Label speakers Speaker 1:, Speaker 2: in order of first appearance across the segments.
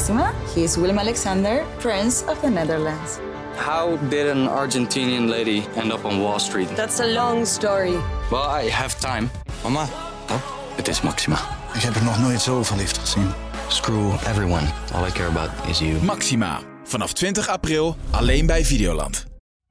Speaker 1: Maxima. He is Willem-Alexander, Prince of the Netherlands.
Speaker 2: How did an Argentinian lady end up on Wall Street?
Speaker 3: That's a long story.
Speaker 2: Well, I have time.
Speaker 4: Mama,
Speaker 2: Het is Maxima.
Speaker 4: ik heb er nog nooit zo verliefd gezien.
Speaker 2: Screw everyone. All I care about is you.
Speaker 5: Maxima. Vanaf 20 april alleen bij Videoland.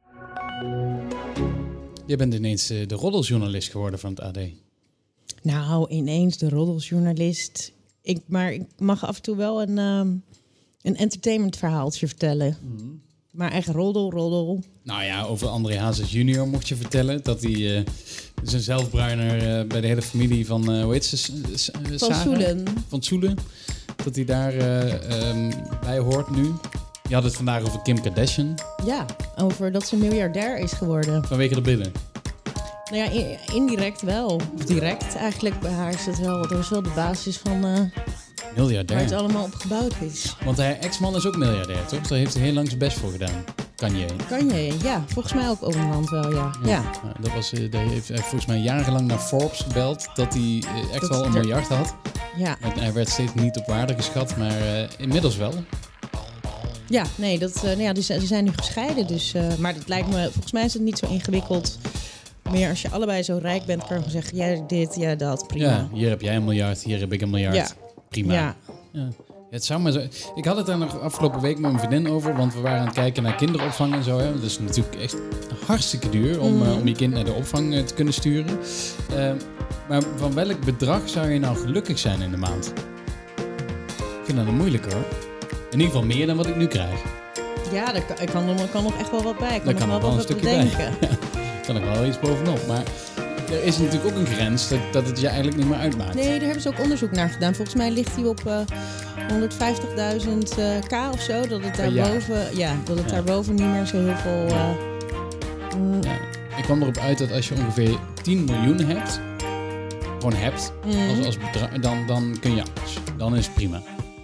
Speaker 6: Je bent ineens de roddelsjournalist geworden van het AD.
Speaker 7: Nou, ineens de roddelsjournalist. Maar ik mag af en toe wel een entertainmentverhaaltje vertellen. Mm-hmm. Maar echt roddel.
Speaker 6: Nou ja, over André Hazes junior mocht je vertellen. Dat hij zijn zelfbruiner bij de hele familie van, hoe heet ze?
Speaker 7: Van Soelen.
Speaker 6: Van Soelen. Dat hij daar bij hoort nu. Je had het vandaag over Kim Kardashian.
Speaker 7: Ja, over dat ze miljardair is geworden.
Speaker 6: Vanwege de billen.
Speaker 7: Nou ja, indirect wel. Of direct eigenlijk. Bij haar is het wel, dat is wel de basis van
Speaker 6: miljardair.
Speaker 7: waar het allemaal op gebouwd is.
Speaker 6: Want haar ex-man is ook miljardair, toch? Daar heeft hij heel lang zijn best voor gedaan. Kanye,
Speaker 7: ja. Volgens mij ook overhand wel, ja.
Speaker 6: Dat was, hij heeft volgens mij jarenlang naar Forbes gebeld dat hij echt wel een miljard had.
Speaker 7: Ja.
Speaker 6: En hij werd steeds niet op waarde geschat, maar inmiddels wel.
Speaker 7: Ja, nee, ze zijn nu gescheiden. Dus, maar dat lijkt me, volgens mij is het niet zo ingewikkeld. Meer als je allebei zo rijk bent, kan je zeggen, jij dit, jij dat, prima.
Speaker 6: Ja, hier heb jij een miljard, hier heb ik een miljard. Ja. Prima.
Speaker 7: Ja.
Speaker 6: Het zou maar zo. Ik had het daar nog afgelopen week met mijn vriendin over, want we waren aan het kijken naar kinderopvang en zo. Hè. Dat is natuurlijk echt hartstikke duur om je kind naar de opvang te kunnen sturen. Maar van welk bedrag zou je nou gelukkig zijn in de maand? Ik vind dat een moeilijke hoor. In ieder geval meer dan wat ik nu krijg.
Speaker 7: Ja, er kan nog echt wel wat bij.
Speaker 6: Daar kan nog wel een stukje bij. Kan ik wel iets bovenop. Maar er is natuurlijk ook een grens dat het je eigenlijk niet meer uitmaakt.
Speaker 7: Nee, daar hebben ze ook onderzoek naar gedaan. Volgens mij ligt hij op 150.000 k of zo. Dat het daarboven, daarboven niet meer zo heel veel...
Speaker 6: Ik kwam erop uit dat als je ongeveer 10 miljoen hebt, gewoon hebt, als bedrag, dan kun je alles. Dan is het prima.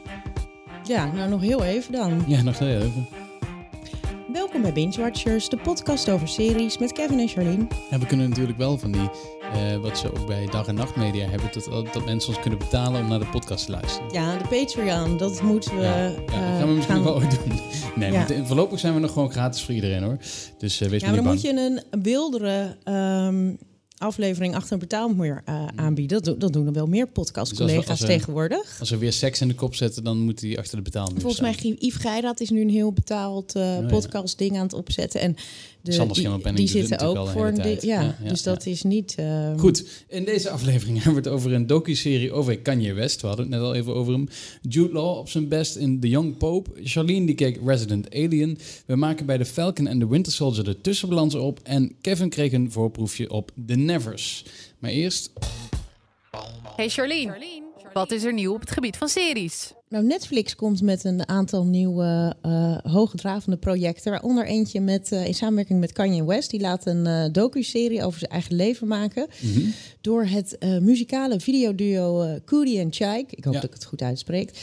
Speaker 7: Ja, nou nog heel even dan.
Speaker 6: Ja, nog heel even.
Speaker 7: Welkom bij Binge Watchers, de podcast over series met Kevin en Charlene.
Speaker 6: Ja, we kunnen natuurlijk wel van die, wat ze ook bij dag- en nachtmedia hebben, dat mensen ons kunnen betalen om naar de podcast te luisteren.
Speaker 7: Ja, de Patreon, dat moeten we...
Speaker 6: dat gaan we misschien wel ooit doen. Nee, want voorlopig zijn we nog gewoon gratis voor iedereen hoor. Dus wees niet bang.
Speaker 7: Maar dan moet je een wildere aflevering achter een betaalmuur aanbieden. Dat doen er wel meer podcastcollega's tegenwoordig.
Speaker 6: Als we weer seks in de kop zetten, dan moet die achter de betaalmuur
Speaker 7: Volgens mij Yves Geiraat is nu een heel betaald podcastding aan het opzetten. En die zitten ook voor een ding. Dus dat is niet...
Speaker 6: Goed, in deze aflevering hebben we het over een docuserie over Kanye West. We hadden het net al even over hem. Jude Law op zijn best in The Young Pope. Charlene die keek Resident Alien. We maken bij The Falcon and the Winter Soldier de tussenbalans op. En Kevin kreeg een voorproefje op The Nevers. Maar eerst...
Speaker 8: Hey Charlene, wat is er nieuw op het gebied van series?
Speaker 7: Nou, Netflix komt met een aantal nieuwe hoogdravende projecten. Waaronder eentje in samenwerking met Kanye West. Die laat een docuserie over zijn eigen leven maken. Mm-hmm. Door het muzikale videoduo Coodie en Chaik. Ik hoop dat ik het goed uitspreek.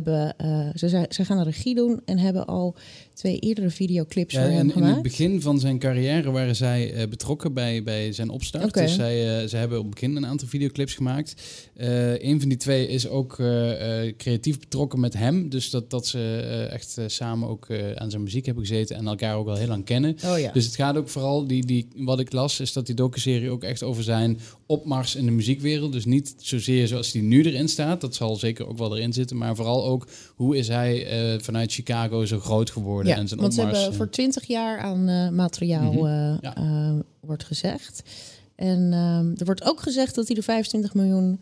Speaker 7: Ze gaan een regie doen en hebben al 2 eerdere videoclips voor hem gemaakt.
Speaker 6: In het begin van zijn carrière waren zij betrokken bij zijn opstart. Okay. Dus zij hebben op het begin een aantal videoclips gemaakt. Een van die 2 is ook creatief betrokken met hem. Dus dat ze echt samen ook aan zijn muziek hebben gezeten en elkaar ook al heel lang kennen.
Speaker 7: Oh, ja.
Speaker 6: Dus het gaat ook vooral, wat ik las, is dat die docuserie ook echt over zijn opmars in de muziekwereld. Dus niet zozeer zoals die nu erin staat. Dat zal zeker ook wel erin zitten. Maar vooral ook, hoe is hij vanuit Chicago zo groot geworden en zijn opmars.
Speaker 7: Want ze hebben voor 20 jaar aan materiaal wordt gezegd. En er wordt ook gezegd dat hij de 25 miljoen...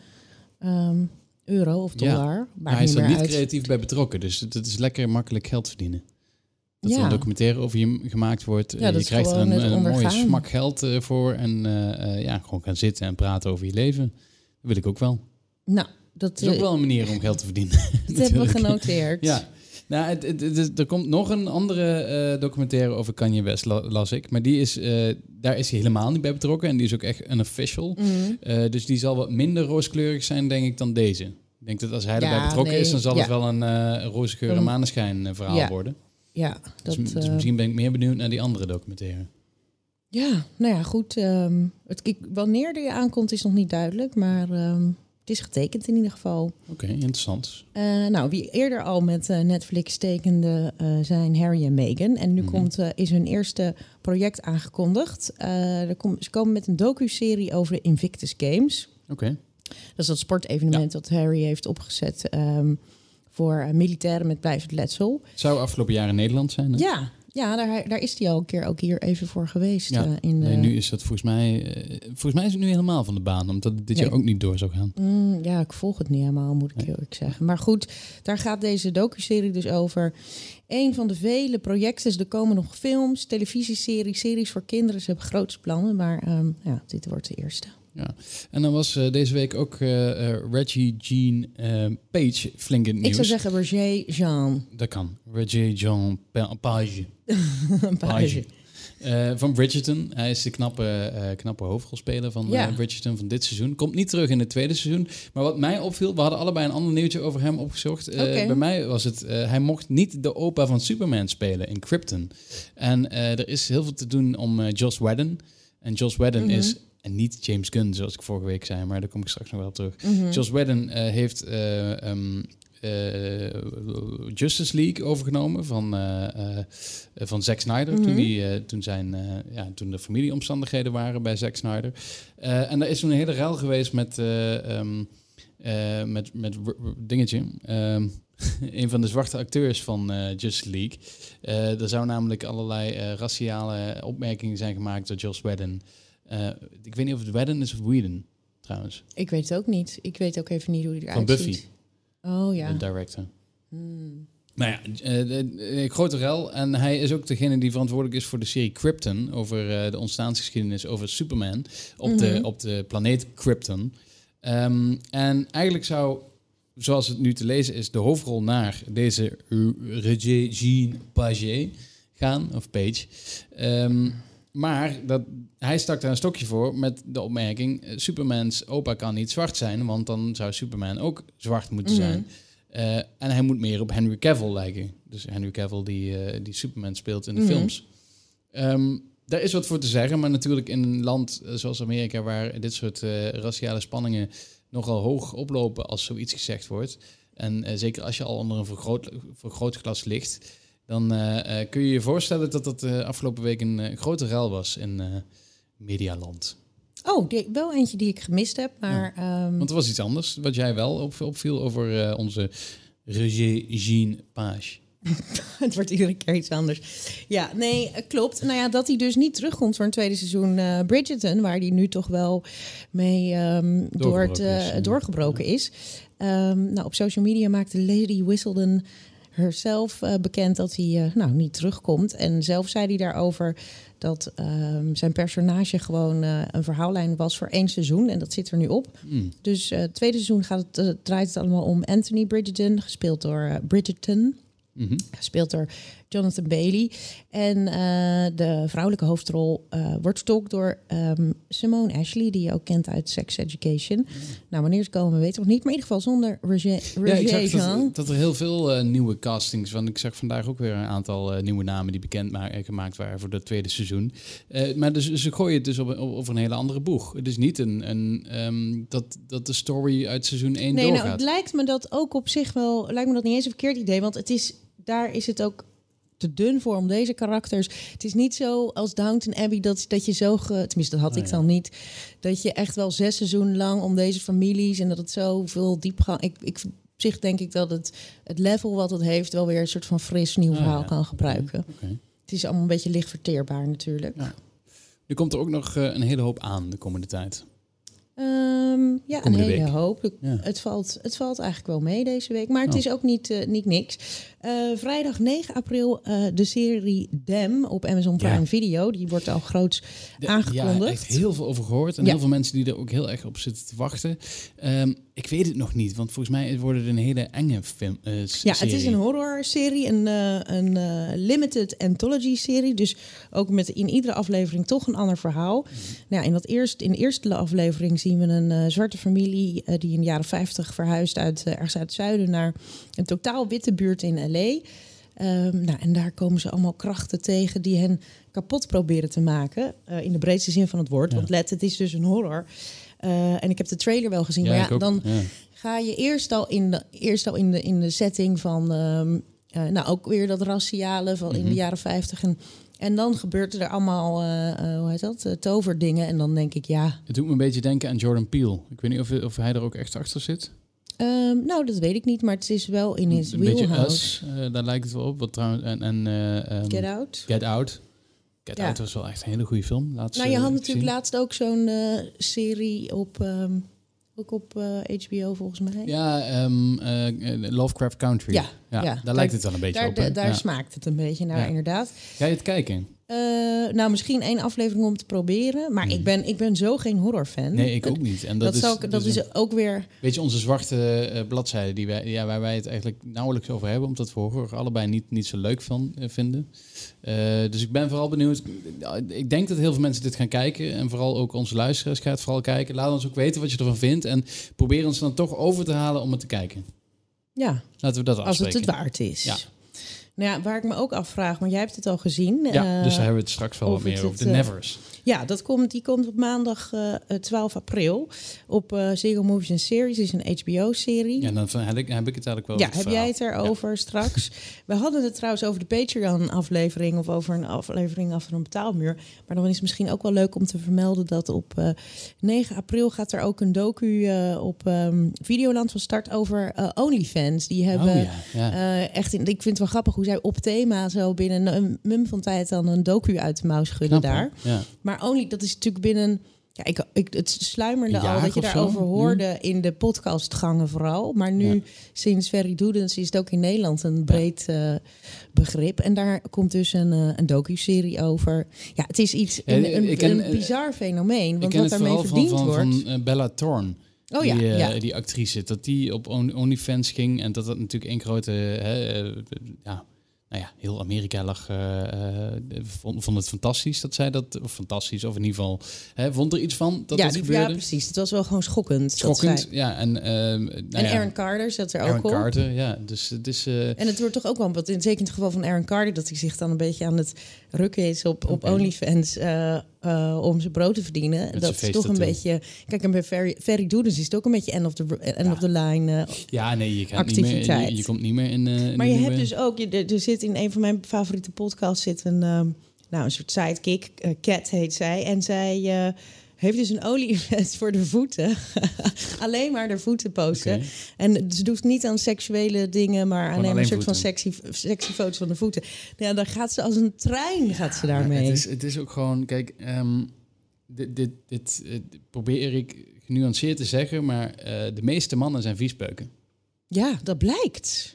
Speaker 7: euro of dollar.
Speaker 6: Ja, maar hij is er niet creatief bij betrokken. Dus het is lekker makkelijk geld verdienen. Dat er een documentaire over je gemaakt wordt. Je krijgt er een mooie smak geld voor. En gewoon gaan zitten en praten over je leven. Dat wil ik ook wel.
Speaker 7: Nou,
Speaker 6: dat is ook wel een manier om geld te verdienen.
Speaker 7: Dat hebben we genoteerd.
Speaker 6: Ja. Nou, er komt nog een andere documentaire over Kanye West, las ik. Maar daar is hij helemaal niet bij betrokken. En die is ook echt een official. Mm-hmm. Dus die zal wat minder rooskleurig zijn, denk ik, dan deze. Ik denk dat als hij erbij betrokken is, dan zal het wel een roze geur en maneschijn verhaal worden.
Speaker 7: Ja,
Speaker 6: dus misschien ben ik meer benieuwd naar die andere documentaire.
Speaker 7: Ja, nou ja, goed. Wanneer die aankomt is nog niet duidelijk. Maar Het is getekend in ieder geval.
Speaker 6: Oké, interessant.
Speaker 7: Wie eerder al met Netflix tekende zijn Harry en Meghan. En nu is hun eerste project aangekondigd. Ze komen met een docu-serie over de Invictus Games.
Speaker 6: Oké.
Speaker 7: Dat is dat sportevenement dat Harry heeft opgezet voor militairen met blijvend letsel.
Speaker 6: Zou afgelopen jaar in Nederland zijn, hè?
Speaker 7: Ja, daar is hij al een keer ook hier even voor geweest.
Speaker 6: Ja. Nu is dat volgens mij is het nu helemaal van de baan, omdat het dit jaar ook niet door zou gaan.
Speaker 7: Ik volg het niet helemaal, moet ik eerlijk zeggen. Maar goed, daar gaat deze docuserie dus over. Een van de vele projecten. Dus er komen nog films, televisieseries, series voor kinderen. Ze hebben grote plannen, maar dit wordt de eerste. Ja.
Speaker 6: En dan was deze week ook Regé-Jean Page flink in het nieuws.
Speaker 7: Ik zou zeggen Regé-Jean.
Speaker 6: Dat kan. Regé-Jean Page.
Speaker 7: Page.
Speaker 6: Van Bridgerton. Hij is de knappe hoofdrolspeler van Bridgerton van dit seizoen. Komt niet terug in het tweede seizoen. Maar wat mij opviel, we hadden allebei een ander nieuwtje over hem opgezocht. Bij mij was het, hij mocht niet de opa van Superman spelen in Krypton. En er is heel veel te doen om Joss Whedon. En Joss Whedon is... En niet James Gunn, zoals ik vorige week zei, maar daar kom ik straks nog wel op terug. Joss Whedon heeft Justice League overgenomen van Zack Snyder. Toen de familieomstandigheden waren bij Zack Snyder. En daar is toen een hele ruil geweest met dingetje. Een van de zwarte acteurs van Justice League. Er zou namelijk allerlei raciale opmerkingen zijn gemaakt door Joss Whedon. Ik weet niet of het Whedon is of Whedon, trouwens.
Speaker 7: Ik weet het ook niet. Ik weet ook even niet hoe hij eruit
Speaker 6: ziet. Van Buffy.
Speaker 7: Oh ja.
Speaker 6: De director. Nou ja, een grote rel. En hij is ook degene die verantwoordelijk is voor de serie Krypton. Over de ontstaansgeschiedenis over Superman. Op de planeet Krypton. En eigenlijk zou, zoals het nu te lezen is, de hoofdrol naar deze Regé-Jean Page gaan. Of Page. Maar hij stak daar een stokje voor met de opmerking... Supermans opa kan niet zwart zijn... want dan zou Superman ook zwart moeten zijn. En hij moet meer op Henry Cavill lijken. Dus Henry Cavill die Superman speelt in de films. Daar is wat voor te zeggen... maar natuurlijk in een land zoals Amerika... waar dit soort raciale spanningen nogal hoog oplopen... als zoiets gezegd wordt. En zeker als je al onder een vergrootglas ligt... dan kun je je voorstellen dat dat afgelopen week een grote rel was in Medialand.
Speaker 7: Oh, wel eentje die ik gemist heb, maar...
Speaker 6: Ja. Want er was iets anders wat jij wel opviel over onze Regé-Jean Page.
Speaker 7: Het wordt iedere keer iets anders. Ja, nee, klopt. Nou ja, dat hij dus niet terugkomt voor een tweede seizoen Bridgerton... waar hij nu toch wel mee doorgebroken is. Op social media maakte Lady Whistledown... herzelf bekend dat hij niet terugkomt. En zelf zei hij daarover dat zijn personage gewoon een verhaallijn was voor 1 seizoen. En dat zit er nu op. Dus het tweede seizoen draait het allemaal om Anthony Bridgerton, gespeeld door gespeeld door Jonathan Bailey. En de vrouwelijke hoofdrol wordt vertolkt door Simone Ashley, die je ook kent uit Sex Education. Nou, wanneer ze komen, weten we nog niet. Maar in ieder geval zonder
Speaker 6: ik zag dat er heel veel nieuwe castings... want ik zag vandaag ook weer een aantal nieuwe namen... die bekend gemaakt waren voor het tweede seizoen. Maar dus, ze gooien het dus op een hele andere boeg. Het is niet dat de story uit seizoen 1 doorgaat.
Speaker 7: Nou, het lijkt me dat ook op zich wel... lijkt me dat niet eens een verkeerd idee, want daar is het ook te dun voor om deze karakters. Het is niet zo als Downton Abbey dat je zo... tenminste, dat had ik dan niet. Dat je echt wel 6 seizoenen lang om deze families... en dat het zoveel diepgang... Ik op zich denk ik dat het level wat het heeft... wel weer een soort van fris nieuw verhaal kan gebruiken. Okay. Het is allemaal een beetje licht verteerbaar natuurlijk.
Speaker 6: Ja. Nu komt er ook nog een hele hoop aan de komende tijd.
Speaker 7: Een hele hoop. Ja. Het valt eigenlijk wel mee deze week. Maar het is ook niet niks. Vrijdag 9 april de serie Them op Amazon Prime Video. Die wordt al groots aangekondigd. Ja,
Speaker 6: echt heel veel over gehoord. En heel veel mensen die er ook heel erg op zitten te wachten. Ik weet het nog niet. Want volgens mij wordt het een hele enge film.
Speaker 7: Ja, het is een horrorserie. Een limited anthology serie. Dus ook met in iedere aflevering toch een ander verhaal. Nou, in de eerste aflevering zien we een zwarte familie... die in de jaren 50 verhuist ergens uit het zuiden... naar een totaal witte buurt in L.A. En daar komen ze allemaal krachten tegen... die hen kapot proberen te maken. In de breedste zin van het woord. Ja. Want het is dus een horror. En ik heb de trailer wel gezien.
Speaker 6: Ja,
Speaker 7: Maar
Speaker 6: ik ook.
Speaker 7: dan
Speaker 6: Ja.
Speaker 7: ga je eerst al in de setting van... ook weer dat raciale van in de jaren 50. En dan gebeurt er allemaal, toverdingen. En dan denk ik, ja...
Speaker 6: Het doet me een beetje denken aan Jordan Peele. Ik weet niet of hij er ook echt achter zit.
Speaker 7: Dat weet ik niet, maar het is wel in his
Speaker 6: Een beetje
Speaker 7: wheelhouse.
Speaker 6: Us, daar lijkt het wel op. Wat trouwens,
Speaker 7: Get Out.
Speaker 6: Get Out. Get Out was wel echt een hele goede film.
Speaker 7: Je had natuurlijk laatst ook zo'n serie op HBO volgens mij.
Speaker 6: Ja, Lovecraft Country.
Speaker 7: Ja.
Speaker 6: Daar lijkt het wel een beetje op. Hè?
Speaker 7: Daar smaakt het een beetje naar, inderdaad.
Speaker 6: Ga je het kijken?
Speaker 7: Misschien 1 aflevering om te proberen. Maar ik ben zo geen horrorfan.
Speaker 6: Nee, ik ook niet. En
Speaker 7: dat is ook weer...
Speaker 6: Weet je, onze zwarte bladzijde waar wij het eigenlijk nauwelijks over hebben, omdat we horror allebei niet zo leuk vinden. Dus ik ben vooral benieuwd. Ik denk dat heel veel mensen dit gaan kijken. En vooral ook onze luisteraars gaan het vooral kijken. Laat ons ook weten wat je ervan vindt. En probeer ons dan toch over te halen om het te kijken.
Speaker 7: Ja.
Speaker 6: Laten we dat afspreken.
Speaker 7: Als het het waard is.
Speaker 6: Ja.
Speaker 7: Nou ja, waar ik me ook afvraag, maar jij hebt het al gezien.
Speaker 6: Ja, dus daar hebben we het straks wel wat meer over. De Nevers.
Speaker 7: Ja, die komt op maandag 12 april op Ziggo Movies and Series. Het is een HBO-serie.
Speaker 6: Ja, dan heb ik het eigenlijk wel.
Speaker 7: Ja, heb jij het erover straks? We hadden het trouwens over de Patreon-aflevering of over een aflevering achter een betaalmuur. Maar dan is het misschien ook wel leuk om te vermelden dat op 9 april gaat er ook een docu op Videoland van start over OnlyFans. Die hebben echt, ik vind het wel grappig hoe zij op thema zo binnen een mum van tijd dan een docu uit de mouw schudden daar.
Speaker 6: Ja.
Speaker 7: Maar dat is natuurlijk binnen... Ja, het sluimerde al dat je daarover hoorde in de podcastgangen vooral. Maar nu, sinds Ferry Doedens, is het ook in Nederland een breed begrip. En daar komt dus een docu-serie over. Ja, het is iets, een bizar fenomeen. Want wat daarmee verdiend wordt...
Speaker 6: van Bella Thorne. Die actrice, dat die op OnlyFans ging. En dat natuurlijk één grote... heel Amerika lag, vond het fantastisch dat zij dat... Of fantastisch, of in ieder geval... vond er iets van dat gebeurde?
Speaker 7: Ja, precies. Het was wel gewoon schokkend.
Speaker 6: Schokkend, ja. En
Speaker 7: Aaron Carter zat er ook op.
Speaker 6: Aaron Carter, ja. Dus het is...
Speaker 7: En het wordt toch ook wel... Zeker in het geval van Aaron Carter... dat hij zich dan een beetje aan het rukken is op OnlyFans... om zijn brood te verdienen. Met dat is toch een beetje... Kijk, en bij Ferry Doedens is het ook een beetje end of the line activiteit.
Speaker 6: Je komt niet meer in...
Speaker 7: maar je hebt dus ook... Er zit in een van mijn favoriete podcasts zit een soort sidekick. Cat heet zij. En zij heeft dus een OnlyFans voor de voeten. Alleen maar de voeten posten. Okay. En ze doet niet aan seksuele dingen, maar alleen maar een soort van sexy foto's van de voeten. Ja, dan gaat ze als een trein daarmee.
Speaker 6: Het is ook gewoon, kijk, dit probeer ik genuanceerd te zeggen, maar de meeste mannen zijn viespeuken.
Speaker 7: Ja, dat blijkt.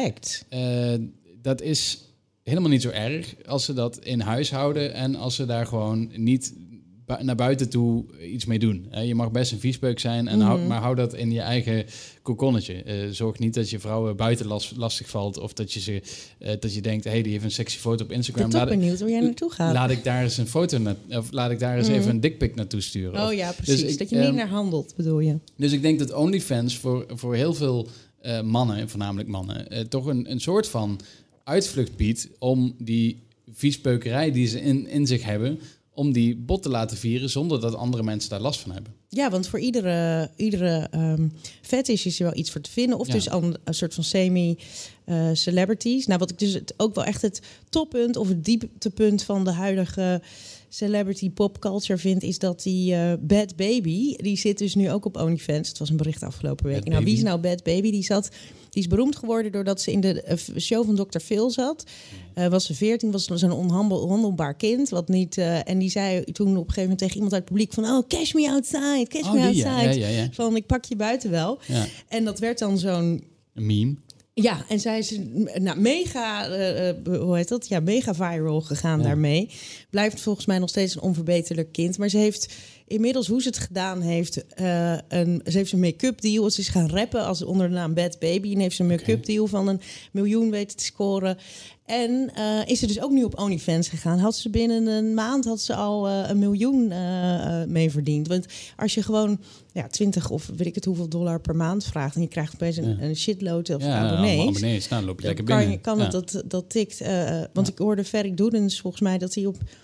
Speaker 7: Dat
Speaker 6: is helemaal niet zo erg als ze dat in huis houden en als ze daar gewoon niet naar buiten toe iets mee doen. Je mag best een viespeuk zijn, en maar hou dat in je eigen kokonnetje. Zorg niet dat je vrouwen buiten lastig valt of dat je denkt, hey, die heeft een sexy foto op Instagram.
Speaker 7: Ik ben toch benieuwd waar jij naartoe gaat.
Speaker 6: Laat ik daar eens een foto of laat ik daar eens even een dickpic naartoe sturen.
Speaker 7: Oh ja, precies. Dus dat je niet naar handelt, bedoel je.
Speaker 6: Dus ik denk dat OnlyFans voor heel veel mannen, voornamelijk mannen, toch een soort van uitvlucht biedt om die viespeukerij die ze in zich hebben, om die bot te laten vieren zonder dat andere mensen daar last van hebben. Ja,
Speaker 7: want voor iedere fetish is er wel iets voor te vinden. Of dus al een soort van semi-celebrities. Wat ik dus ook wel echt het toppunt of het dieptepunt van de huidige celebrity popculture vind, is dat die Bad Baby, die zit dus nu ook op OnlyFans. Het was een bericht afgelopen week. Wie is nou Bad Baby? Die is beroemd geworden doordat ze in de show van Dr. Phil zat. Was ze 14, was zo'n onhandelbaar kind. Wat niet, en die zei toen op een gegeven moment tegen iemand uit het publiek van, oh, cash me outside, cash me outside. Ja. Van, ik pak je buiten wel. Ja. En dat werd dan zo'n...
Speaker 6: Een meme.
Speaker 7: Ja, en zij is mega, mega viral gegaan daarmee. Blijft volgens mij nog steeds een onverbeterlijk kind. Maar ze heeft inmiddels, hoe ze het gedaan heeft, ze heeft een make-up deal. Ze is gaan rappen als onder de naam Bad Baby. En heeft ze een make-up deal van $1 miljoen weten te scoren. En is ze dus ook nu op OnlyFans gegaan. Had ze binnen een maand al $1 miljoen mee verdiend. Want als je gewoon 20 of weet ik het hoeveel dollar per maand vraagt, en je krijgt opeens een shitload of abonnees.
Speaker 6: Dan loop je lekker binnen.
Speaker 7: Kan het dat tikt. Want ik hoorde Ferry Doedens volgens mij dat hij op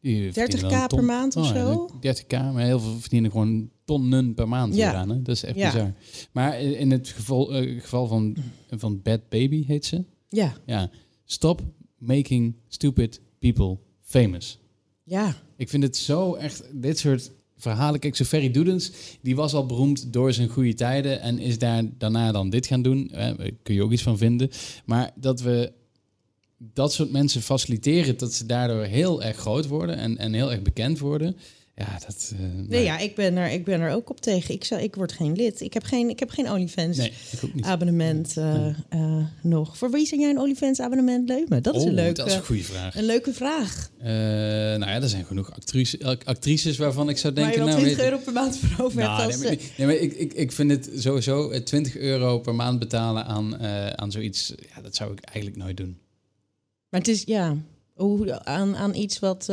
Speaker 6: Die
Speaker 7: 30k per maand of zo?
Speaker 6: 30k, maar heel veel verdienen gewoon tonnen per maand hieraan. Hè? Dat is echt bizar. Maar in het geval van Bad Baby heet ze. Ja. Stop making stupid people famous.
Speaker 7: Ja.
Speaker 6: Ik vind het zo echt, dit soort verhalen. Kijk, zo Ferry Doedens, die was al beroemd door zijn goede tijden en is daarna dan dit gaan doen. Daar kun je ook iets van vinden. Maar dat we dat soort mensen faciliteren, dat ze daardoor heel erg groot worden en heel erg bekend worden. Ja, dat...
Speaker 7: ik ben er ook op tegen. Ik word geen lid. Ik heb geen OnlyFans abonnement nog. Voor wie zijn jij een OnlyFans abonnement leumen? Dat is
Speaker 6: dat is een goede vraag.
Speaker 7: Een leuke vraag.
Speaker 6: Er zijn genoeg actrices waarvan ik zou denken...
Speaker 7: Maar je wel 20 euro per maand voor over hebt.
Speaker 6: Maar ik vind het sowieso €20 per maand betalen aan zoiets... Ja, dat zou ik eigenlijk nooit doen.
Speaker 7: Maar het is, aan iets wat...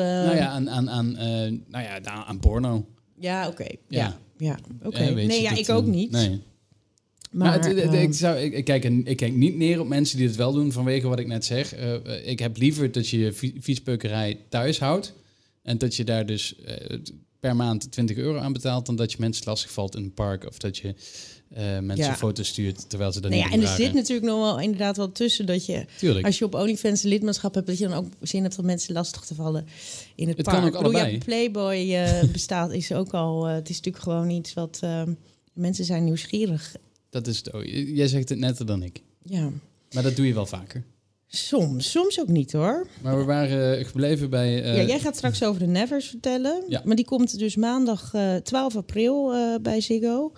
Speaker 6: aan porno.
Speaker 7: Ja, oké.
Speaker 6: Ja,
Speaker 7: oké. Ik ook niet.
Speaker 6: Nee. Maar ik kijk niet neer op mensen die het wel doen vanwege wat ik net zeg. Ik heb liever dat je je viespeukerij thuis houdt en dat je daar dus per maand €20 aan betaalt dan dat je mensen lastigvalt in een park of dat je mensen foto's stuurt terwijl ze dat niet doen.
Speaker 7: En er zit natuurlijk nog wel inderdaad wel tussen dat je, als je op OnlyFans een lidmaatschap hebt, dat je dan ook zin hebt om mensen lastig te vallen in het park.
Speaker 6: Kan ook allebei.
Speaker 7: Playboy bestaat, is ook al, het is natuurlijk gewoon iets wat mensen zijn nieuwsgierig.
Speaker 6: Dat is het. Jij zegt het netter dan ik.
Speaker 7: Ja.
Speaker 6: Maar dat doe je wel vaker.
Speaker 7: Soms ook niet hoor.
Speaker 6: Maar we waren gebleven bij...
Speaker 7: jij gaat straks over de Nevers vertellen.
Speaker 6: Ja.
Speaker 7: Maar die komt dus maandag 12 april bij Ziggo.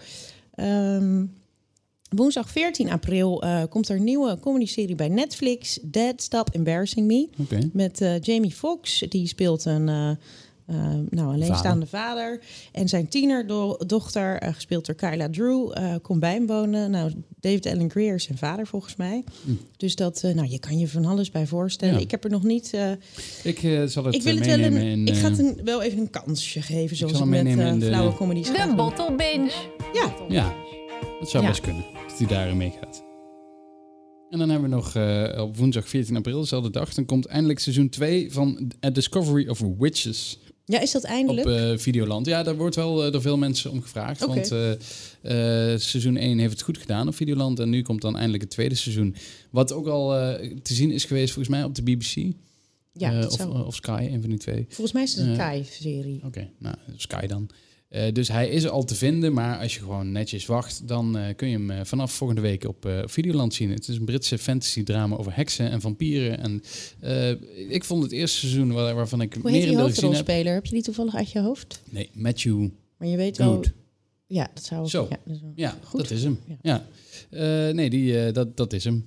Speaker 7: Woensdag 14 april komt er een nieuwe comedyserie bij Netflix. Dad, Stop Embarrassing Me.
Speaker 6: Okay.
Speaker 7: Met Jamie Foxx. Die speelt een alleenstaande vader. En zijn tienerdochter, gespeeld door Kyla Drew, komt bij hem wonen. Nou, David Alan Grier is zijn vader volgens mij. Dus dat, je kan je van alles bij voorstellen. Ja. Ik heb er nog niet...
Speaker 6: ik zal het meenemen
Speaker 7: ik ga het wel even een kansje geven, zoals ik met flauwe comedies ga
Speaker 8: doen. De Bottle Binge.
Speaker 7: Ja,
Speaker 6: dat zou best kunnen, dat hij daarin meegaat. En dan hebben we nog op woensdag 14 april, dezelfde dag, dan komt eindelijk seizoen 2 van A Discovery of Witches.
Speaker 7: Ja, is dat eindelijk?
Speaker 6: Op Videoland. Ja, daar wordt wel door veel mensen om gevraagd. Okay. Want seizoen 1 heeft het goed gedaan op Videoland. En nu komt dan eindelijk het tweede seizoen. Wat ook al te zien is geweest volgens mij op de BBC.
Speaker 7: Ja,
Speaker 6: of Sky, een van die twee.
Speaker 7: Volgens mij is het een Sky-serie.
Speaker 6: Oké, nou, Sky dan. Dus hij is al te vinden, maar als je gewoon netjes wacht, dan kun je hem vanaf volgende week op Videoland zien. Het is een Britse fantasy-drama over heksen en vampieren. En ik vond het eerste seizoen waarvan ik
Speaker 7: meer in de hoofdrolspeler? Heb je die toevallig uit je hoofd?
Speaker 6: Nee, Matthew.
Speaker 7: Maar je weet wel. Ja, dat zou ook.
Speaker 6: Zo. Ja, dat is hem. Ja. Dat is hem.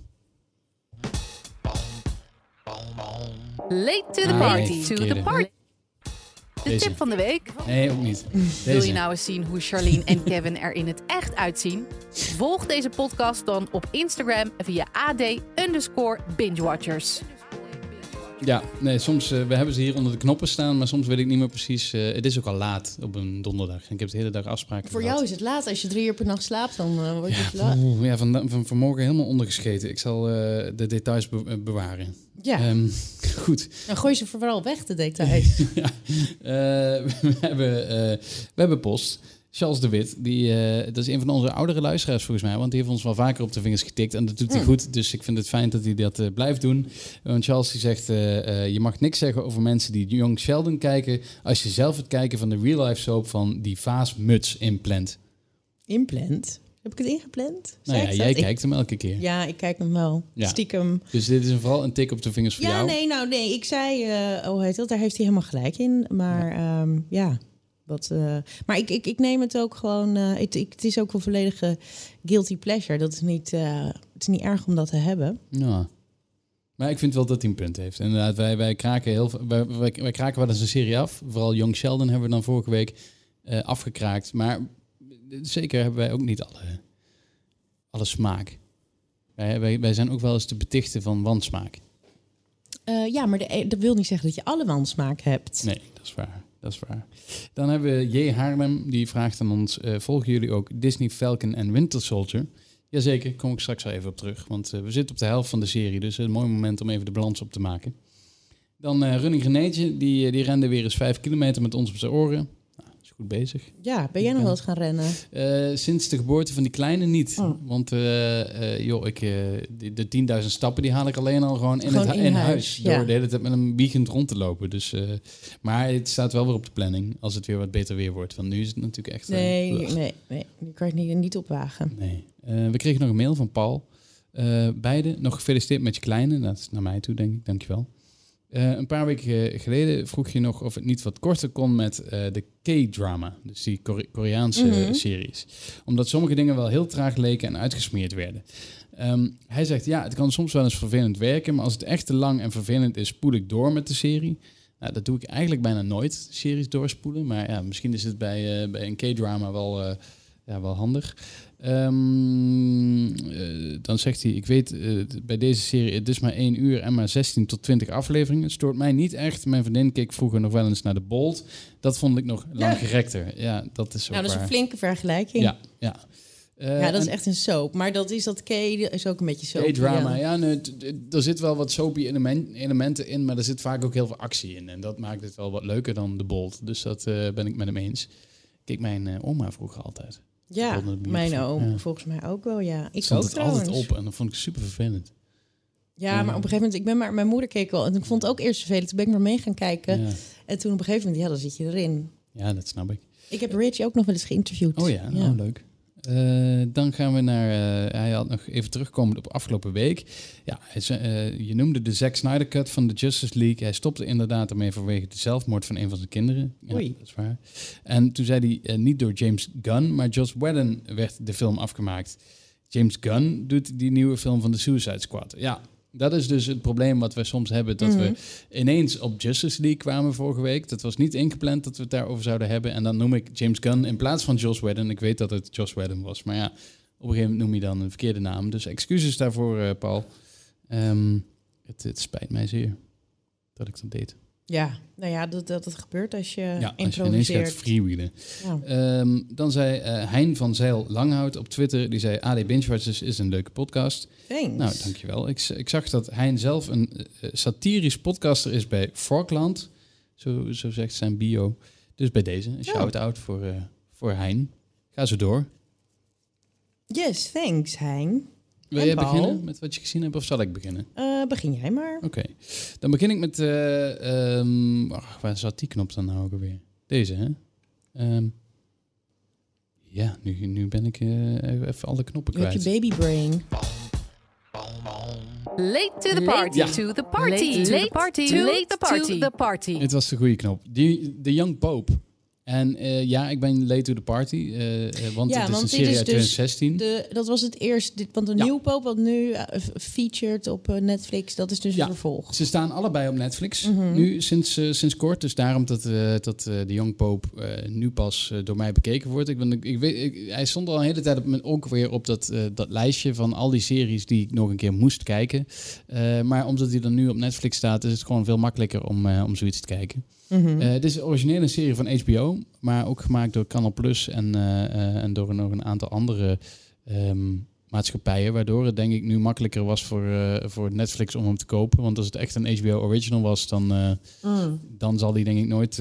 Speaker 8: Late to the party. To the party. De tip van de week.
Speaker 6: Nee, ook niet.
Speaker 8: Wil je nou eens zien hoe Charlene en Kevin er in het echt uitzien? Volg deze podcast dan op Instagram via @AD_BingeWatchers.
Speaker 6: Ja, nee, soms, we hebben ze hier onder de knoppen staan, maar soms weet ik niet meer precies. Het is ook al laat op een donderdag en ik heb de hele dag afspraken
Speaker 7: Voor
Speaker 6: gehad.
Speaker 7: jou is het laat. Als je 3 uur per nacht slaapt, dan word je het laat.
Speaker 6: Van vanmorgen helemaal ondergescheten. Ik zal de details bewaren.
Speaker 7: Ja.
Speaker 6: Goed.
Speaker 7: Dan gooi je ze vooral weg, de details.
Speaker 6: Ja. We hebben post. Charles de Wit, dat is een van onze oudere luisteraars volgens mij, want die heeft ons wel vaker op de vingers getikt en dat doet hij goed. Dus ik vind het fijn dat hij dat blijft doen. Want Charles die zegt, je mag niks zeggen over mensen die Young Sheldon kijken als je zelf het kijken van de real life soap van die Vaas Muts inplant.
Speaker 7: Inplant? Heb ik het ingepland?
Speaker 6: Nou ja, jij kijkt hem elke keer.
Speaker 7: Ja, ik kijk hem wel. Ja. Stiekem.
Speaker 6: Dus dit is vooral een tik op de vingers voor jou?
Speaker 7: Ja, nee. Ik zei, daar heeft hij helemaal gelijk in. Maar maar ik neem het ook gewoon... het is ook een volledige guilty pleasure. Dat is niet, het is niet erg om dat te hebben.
Speaker 6: Ja. Maar ik vind wel dat hij een punt heeft. Inderdaad, wij kraken wij kraken wel eens een serie af. Vooral Young Sheldon hebben we dan vorige week afgekraakt. Maar zeker hebben wij ook niet alle smaak. Wij zijn ook wel eens te betichten van wansmaak.
Speaker 7: Maar dat wil niet zeggen dat je alle wansmaak hebt.
Speaker 6: Nee, dat is waar. Dan hebben we J. Haarlem, die vraagt aan ons... volgen jullie ook Disney Falcon en Winter Soldier? Jazeker, kom ik straks wel even op terug. Want we zitten op de helft van de serie, dus een mooi moment om even de balans op te maken. Dan Running Renéetje, die rende weer eens 5 kilometer met ons op zijn oren. Nou, is goed bezig.
Speaker 7: Ja, ben jij nog wel eens gaan rennen?
Speaker 6: Sinds de geboorte van die kleine niet. Want de 10.000 stappen die haal ik alleen al gewoon in huis.
Speaker 7: Ja.
Speaker 6: Door de hele tijd met een wiegend rond te lopen. Dus, maar het staat wel weer op de planning als het weer wat beter weer wordt. Want nu is het natuurlijk echt...
Speaker 7: Nee, die kan je niet opwagen.
Speaker 6: Nee. We kregen nog een mail van Paul. Beide nog gefeliciteerd met je kleine. Dat is naar mij toe, denk ik. Dankjewel. Een paar weken geleden vroeg je nog of het niet wat korter kon met de K-drama. Dus die Koreaanse series. Omdat sommige dingen wel heel traag leken en uitgesmeerd werden. Hij zegt, ja, het kan soms wel eens vervelend werken. Maar als het echt te lang en vervelend is, spoel ik door met de serie. Nou, dat doe ik eigenlijk bijna nooit, series doorspoelen. Maar ja, misschien is het bij een K-drama wel handig. Dan zegt hij, ik weet bij deze serie, het is maar 1 uur en maar 16 tot 20 afleveringen. Stoort mij niet echt. Mijn vriendin keek vroeger nog wel eens naar de Bold. Dat vond ik nog langgerekter. Ja, dat is ook
Speaker 7: dat is
Speaker 6: waar.
Speaker 7: een flinke vergelijking.
Speaker 6: Ja.
Speaker 7: Dat is echt een soap. Maar dat K is ook een beetje soapy.
Speaker 6: K-drama, er zit wel wat soapy elementen in, maar er zit vaak ook heel veel actie in. En dat maakt het wel wat leuker dan de Bold. Dus dat ben ik met hem eens. Keek mijn oma vroeger altijd.
Speaker 7: Ja, mijn oom volgens mij ook wel, ja. Ik
Speaker 6: stond
Speaker 7: ook
Speaker 6: het
Speaker 7: trouwens.
Speaker 6: altijd op en dat vond ik super vervelend.
Speaker 7: Ja, maar op een gegeven moment, mijn moeder keek wel en ik vond het ook eerst vervelend. Toen ben ik maar mee gaan kijken. Ja. En toen op een gegeven moment, dan zit je erin.
Speaker 6: Ja, dat snap ik.
Speaker 7: Ik heb Richie ook nog wel eens geïnterviewd.
Speaker 6: Oh ja, nou leuk. Dan gaan we naar... hij had nog even terugkomend op afgelopen week. Ja, je noemde de Zack Snyder cut van de Justice League. Hij stopte inderdaad ermee vanwege de zelfmoord van een van zijn kinderen. Ja,
Speaker 7: Oei.
Speaker 6: Dat is waar. En toen zei hij niet door James Gunn, maar Joss Whedon werd de film afgemaakt. James Gunn doet die nieuwe film van de Suicide Squad. Ja, dat is dus het probleem wat we soms hebben. Dat we ineens op Justice League kwamen vorige week. Dat was niet ingepland dat we het daarover zouden hebben. En dan noem ik James Gunn in plaats van Joss Whedon. Ik weet dat het Joss Whedon was. Maar ja, op een gegeven moment noem je dan een verkeerde naam. Dus excuses daarvoor, Paul. Het spijt mij zeer dat ik dat deed.
Speaker 7: Ja, nou ja, dat gebeurt als je improviseert.
Speaker 6: Als je ineens gaat freewheelen. Ja. Dan zei Hein van Zijl-Langhout op Twitter, die zei, AD Binge-Watchers is een leuke podcast.
Speaker 7: Thanks.
Speaker 6: Nou, dankjewel. Ik zag dat Hein zelf een satirisch podcaster is bij Forkland. Zo zegt zijn bio. Dus bij deze, een shout-out voor Hein. Ga zo door.
Speaker 7: Yes, thanks Hein.
Speaker 6: Wil jij beginnen met wat je gezien hebt of zal ik beginnen?
Speaker 7: Begin jij maar.
Speaker 6: Oké. Dan begin ik met... waar zat die knop dan nou ook alweer? Deze, hè? Nu ben ik even alle knoppen kwijt.
Speaker 7: Met je babybrain.
Speaker 8: Late to the party. To the party. Late to the party.
Speaker 6: Het was de goede knop. De Young Pope. En ik ben late to the party, want het is een serie uit 2016.
Speaker 7: Dat was het eerst, want de nieuwe Pope wat nu featured op Netflix, dat is dus een vervolg.
Speaker 6: Ze staan allebei op Netflix nu sinds kort. Dus daarom dat de Young Pope nu pas door mij bekeken wordt. Hij stond al een hele tijd ook weer op dat lijstje van al die series die ik nog een keer moest kijken. Maar omdat hij dan nu op Netflix staat, is het gewoon veel makkelijker om zoiets te kijken. Het is origineel een serie van HBO, maar ook gemaakt door Canal Plus en door nog een aantal andere maatschappijen, waardoor het denk ik nu makkelijker was voor Netflix om hem te kopen. Want als het echt een HBO original was, dan zal die denk ik nooit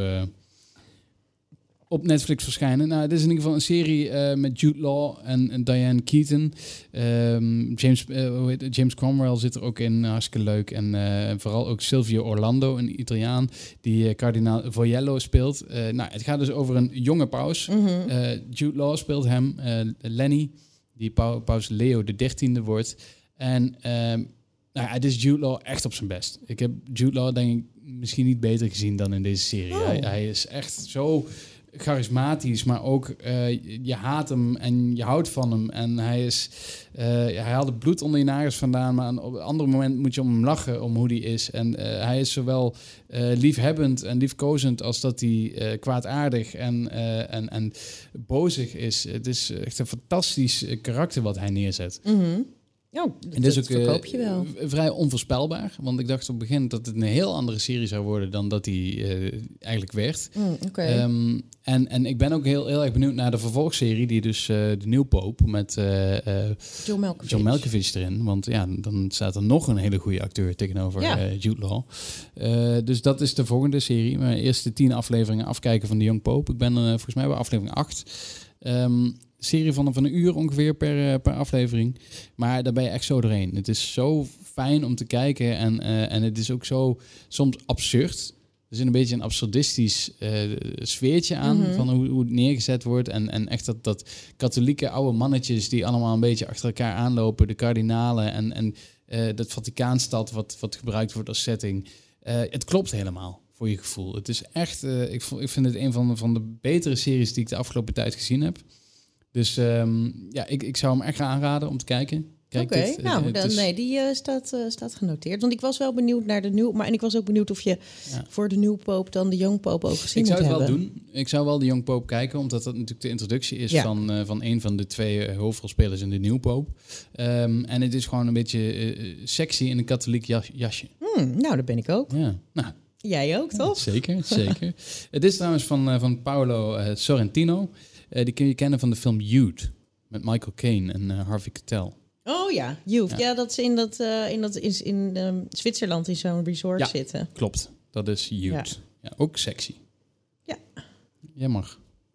Speaker 6: op Netflix verschijnen. Nou, het is in ieder geval een serie met Jude Law en Diane Keaton. James Cromwell zit er ook in, hartstikke leuk. En vooral ook Silvio Orlando, een Italiaan, die kardinaal Vojello speelt. Het gaat dus over een jonge paus. Jude Law speelt hem, Lenny, die paus Leo XIII wordt. En het is Jude Law echt op zijn best. Ik heb Jude Law denk ik misschien niet beter gezien dan in deze serie. Hij is echt zo charismatisch, maar ook je haat hem en je houdt van hem. En hij haalt het bloed onder je nagels vandaan, maar op een ander moment moet je om hem lachen om hoe hij is. En hij is zowel liefhebbend en liefkozend als dat hij kwaadaardig en bozig is. Het is echt een fantastisch karakter wat hij neerzet.
Speaker 7: Oh,
Speaker 6: En dit is ook
Speaker 7: verkoop je wel.
Speaker 6: vrij onvoorspelbaar. Want ik dacht op het begin dat het een heel andere serie zou worden dan dat die eigenlijk werd.
Speaker 7: Okay.
Speaker 6: En ik ben ook heel erg benieuwd naar de vervolgserie, die dus de New Pope met John Malkovich erin. Want ja, dan staat er nog een hele goede acteur tegenover Jude Law. Dus dat is de volgende serie. Maar eerst de 10 afleveringen afkijken van de Young Pope. Ik ben volgens mij bij aflevering 8. Serie van een uur ongeveer per aflevering. Maar daar ben je echt zo doorheen. Het is zo fijn om te kijken. En het is ook zo soms absurd. Er zit een beetje een absurdistisch sfeertje aan van hoe het neergezet wordt. En echt dat katholieke oude mannetjes die allemaal een beetje achter elkaar aanlopen. De kardinalen en dat Vaticaanstad wat gebruikt wordt als setting. Het klopt helemaal voor je gevoel. Het is echt, ik vind het een van de betere series die ik de afgelopen tijd gezien heb. Dus ik zou hem echt aanraden om te kijken.
Speaker 7: Oké, die staat genoteerd. Want ik was wel benieuwd naar de nieuwe... Maar ik was ook benieuwd of je voor de New Pope dan de Young Pope ook gezien moet hebben.
Speaker 6: Ik zou het wel doen. Ik zou wel de Young Pope kijken, omdat dat natuurlijk de introductie is van een van de 2 hoofdrolspelers in de New Pope. En het is gewoon een beetje sexy in een katholiek jasje.
Speaker 7: Nou, dat ben ik ook.
Speaker 6: Ja, nou...
Speaker 7: Jij ook, toch?
Speaker 6: Zeker. Het is trouwens van Paolo Sorrentino. Die kun je kennen van de film Youth. Met Michael Caine en Harvey Keitel.
Speaker 7: Oh ja, Youth. Ja, dat ze in Zwitserland in zo'n resort zitten.
Speaker 6: Klopt. Dat is Youth. Ja, ook sexy.
Speaker 7: Ja.
Speaker 6: Jij mag.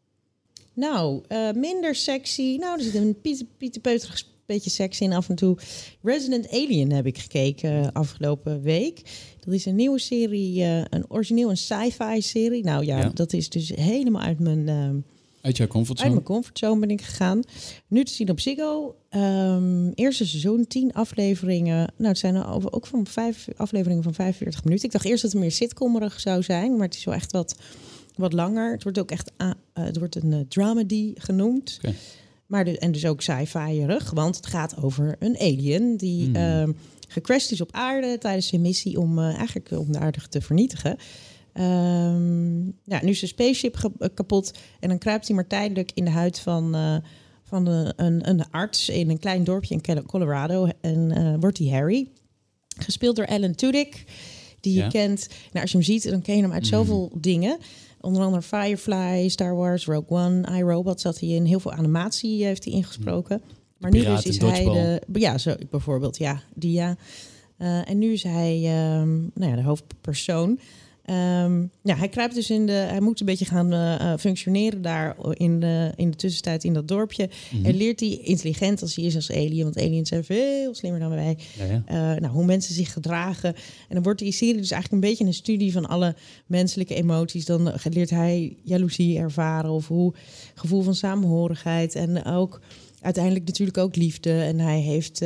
Speaker 7: Nou, minder sexy. Nou, er zit een pieterpeuterig beetje sexy in af en toe. Resident Alien heb ik gekeken afgelopen week. Dat is een nieuwe serie, een sci-fi serie. Nou ja, dat is dus helemaal uit mijn...
Speaker 6: Uit jouw comfortzone?
Speaker 7: Uit mijn comfortzone ben ik gegaan. Nu te zien op Ziggo. Eerste seizoen, 10 afleveringen. Nou, het zijn ook van 5 afleveringen van 45 minuten. Ik dacht eerst dat het meer sitcomerig zou zijn. Maar het is wel echt wat langer. Het wordt ook echt het wordt een dramedy genoemd. Okay. Maar dus ook sci-fi-erig. Want het gaat over een alien die gecrashed is op aarde tijdens zijn missie om de aarde te vernietigen. Nu is zijn spaceship kapot en dan kruipt hij maar tijdelijk in de huid van een arts in een klein dorpje in Colorado en wordt hij Harry. Gespeeld door Alan Tudyk, die je kent. Nou, als je hem ziet, dan ken je hem uit zoveel dingen. Onder andere Firefly, Star Wars, Rogue One, iRobot zat hij in. Heel veel animatie heeft hij ingesproken. Maar nu dus is hij bijvoorbeeld, en nu is hij de hoofdpersoon. Hij kruipt dus hij moet een beetje gaan functioneren daar in de tussentijd in dat dorpje. En leert hij intelligent als hij is als alien, want aliens zijn veel slimmer dan wij. Hoe mensen zich gedragen. En dan wordt die serie dus eigenlijk een beetje een studie van alle menselijke emoties. Dan leert hij jaloezie ervaren of gevoel van samenhorigheid en ook uiteindelijk natuurlijk ook liefde. En hij heeft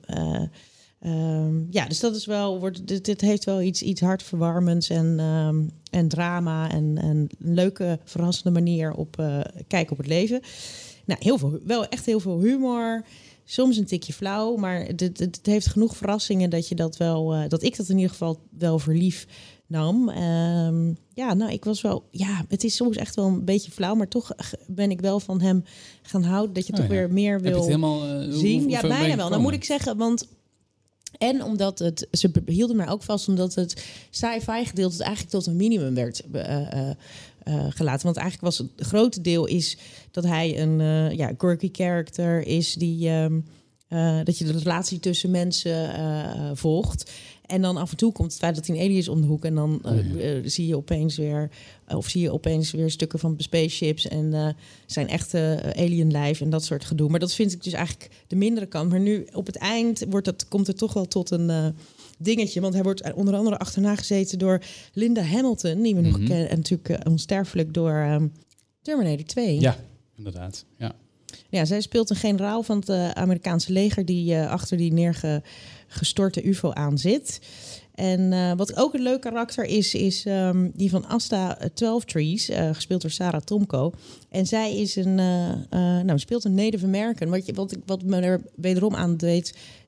Speaker 7: dus dat is wel, dit heeft wel iets hartverwarmends en drama en een leuke, verrassende manier op kijken op het leven. Nou, echt heel veel humor. Soms een tikje flauw, maar het heeft genoeg verrassingen dat je dat wel, dat ik dat in ieder geval wel voor lief nam. Ik was wel, het is soms echt wel een beetje flauw, maar toch ben ik wel van hem gaan houden dat je toch weer meer wil zien. Ja, bijna wel. Dan moet ik zeggen, want en omdat ze hielden mij ook vast omdat het sci-fi gedeelte eigenlijk tot een minimum werd gelaten. Want eigenlijk was het grote deel is dat hij een quirky character is die dat je de relatie tussen mensen volgt. En dan af en toe komt het feit dat hij een alien is om de hoek. En dan zie je opeens weer stukken van spaceships en zijn echte alien lijf en dat soort gedoe. Maar dat vind ik dus eigenlijk de mindere kant. Maar nu op het eind komt het toch wel tot een dingetje. Want hij wordt onder andere achterna gezeten door Linda Hamilton, die we nog kennen. En natuurlijk onsterfelijk door Terminator 2.
Speaker 6: Ja, inderdaad. Ja.
Speaker 7: Ja, zij speelt een generaal van het Amerikaanse leger die achter die neergestorte UFO aan zit. En wat ook een leuk karakter is die van Asta 12 Trees, gespeeld door Sarah Tomko. En zij is speelt een Native American. Wat me er wederom aan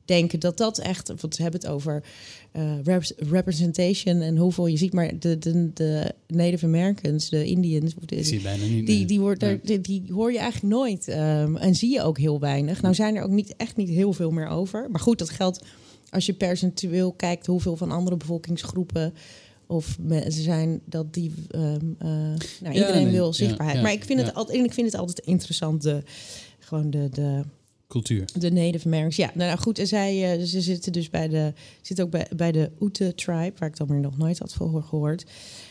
Speaker 7: denken dat echt... Want ze hebben het over representation en hoeveel je ziet. Maar de Native Americans, de Indians...
Speaker 6: Ik zie bijna niet.
Speaker 7: Die hoor je eigenlijk nooit. En zie je ook heel weinig. Nou zijn er ook niet heel veel meer over. Maar goed, dat geldt als je percentueel kijkt... hoeveel van andere bevolkingsgroepen... of mensen zijn dat die... iedereen wil zichtbaarheid.
Speaker 6: Ja,
Speaker 7: maar ik vind het altijd interessant... de
Speaker 6: cultuur.
Speaker 7: De Native Americans. Ja, nou goed. En ze zitten dus zitten ook bij de Ute Tribe... waar ik dan weer nog nooit had voor gehoord.